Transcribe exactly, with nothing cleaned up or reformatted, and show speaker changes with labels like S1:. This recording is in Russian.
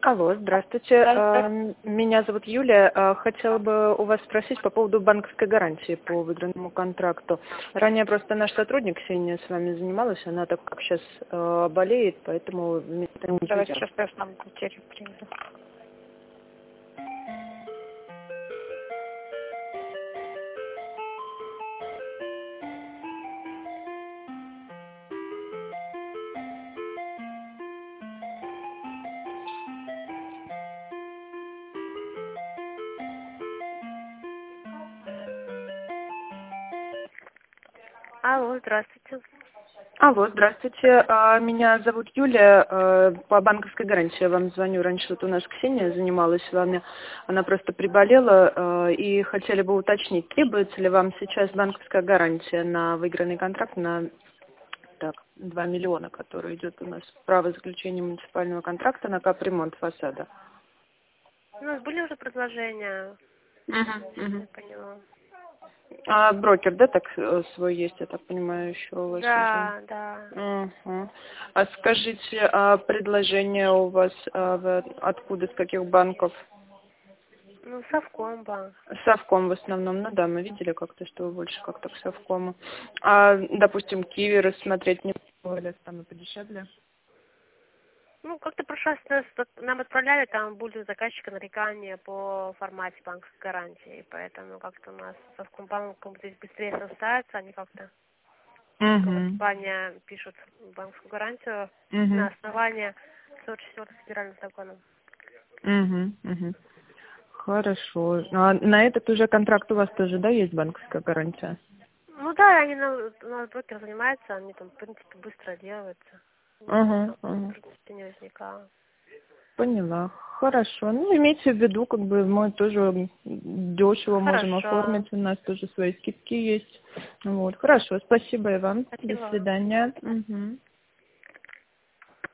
S1: Алло, здравствуйте.
S2: Да,
S1: Эм, Меня зовут Юлия. Э, Хотела бы у вас спросить по поводу банковской гарантии по выигранному контракту. Ранее просто наш сотрудник Ксения с вами занималась, она так как сейчас э, болеет, поэтому вместо
S2: давайте
S1: нее.
S2: сейчас я сам бухгалтерию приведу. Алло, здравствуйте.
S1: Алло, здравствуйте. А, Меня зовут Юлия. Э, По банковской гарантии я вам звоню. Раньше вот у нас Ксения занималась с вами. Она просто приболела. э, И хотели бы уточнить, требуется ли вам сейчас банковская гарантия на выигранный контракт на так, два миллиона, который идет у нас. Право заключения муниципального контракта на капремонт фасада.
S2: У нас были уже предложения,
S1: Мгм,
S2: я
S1: мгм.
S2: поняла.
S1: А брокер, да, так э, свой есть, я так понимаю, еще у вас уже?
S2: Да, да.
S1: Мгм. А скажите, а предложение у вас а, вы откуда, с каких банков?
S2: Ну, Совкомбанк.
S1: Совком в основном, ну да, мы видели как-то, что вы больше как-то к Совкому. А, допустим, Киви рассмотреть не пробовали, там и подешевле?
S2: Ну, как-то в прошлый раз нас- нам отправляли, там были у заказчика нарекания по формате банковской гарантии, поэтому как-то у нас с Совкомбанком здесь быстрее составится, они как-то
S1: Угу.
S2: компания пишут банковскую гарантию на
S1: Угу.
S2: основании сорок четвёртого федерального закона.
S1: Угу. Угу. Хорошо. А на этот уже контракт у вас тоже, да, есть банковская гарантия?
S2: Ну да, они на, у нас брокер занимается, они там, в принципе, быстро делаются.
S1: Ага,
S2: Никаких
S1: ага.
S2: трудностей не возникало.
S1: Поняла. Хорошо. Ну, имейте в виду, как бы мы тоже дешево можем
S2: Хорошо.
S1: оформить, у нас тоже свои скидки есть. Вот. Хорошо, спасибо и вам. До
S2: Спасибо вам.
S1: свидания. Мгм.